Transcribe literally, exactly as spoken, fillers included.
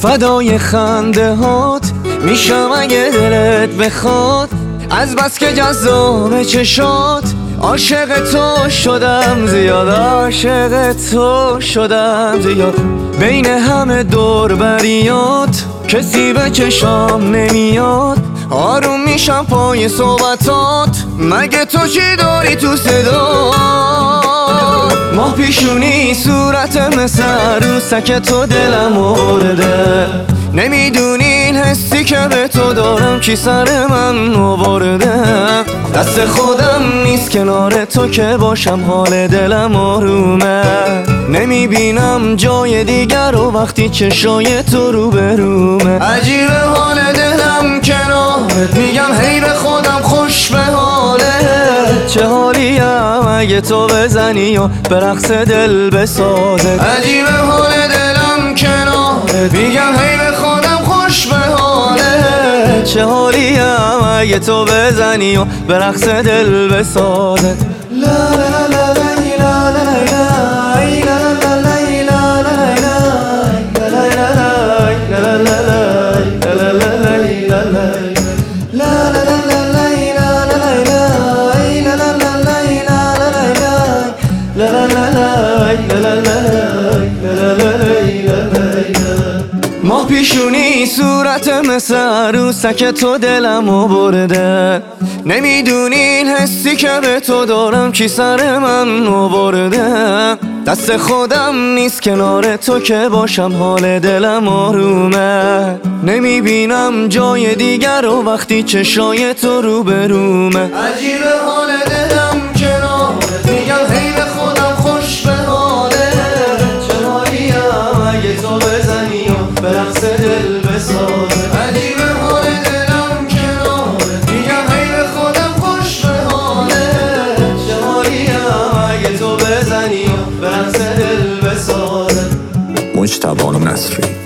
فدای خنده هات میشم اگه دلت بخواد، از بس که جذاب چشات عاشق تو شدم زیاد، عاشق تو شدم زیاد. بین همه دور بریات کسی به چشام نمیاد، آروم میشم پای صحبتات، مگه تو چی داری تو صدا؟ ماه پیشونی صورت مثل عروسک تو دلم آورده، نمیدونی این حسی که به تو دارم کی سر من آورده. دست خودم نیست کنار تو که باشم حال دلم آرومه، نمیبینم جای دیگر و وقتی چشای تو رو برومه. عجیبه حال دلم کنارت، میگم هی به خودم خوش به حاله. چه حالیم اگه تو بزنی و به رقص دل بسازه. عجیبه حال دلم کنارت، میگم هی به خودم خوش به حاله. چه حالیم اگه تو بزنی و به رقص دل بسازه. لا لا لا لا لا ماه پیشونی صورت مثل عروسک تو دلم آورده، نمیدونی این حسی که به تو دارم کی سر من آورده. دست خودم نیست کنار تو که باشم حال دلم آرومه، نمیبینم جای دیگر و وقتی چشای تو رو برومه. عجیبه حال دلم کنارت، میگم هی به خودم خوش به حاله. چه حالیم اگه تو بزنی و به رقص دل بسازه. عجیبه حال دلم کنارت، میگم هی به خودم خوش به حاله. چه حالیم اگه تو بزنی و به رقص دل بسازه. مجتبی نصری.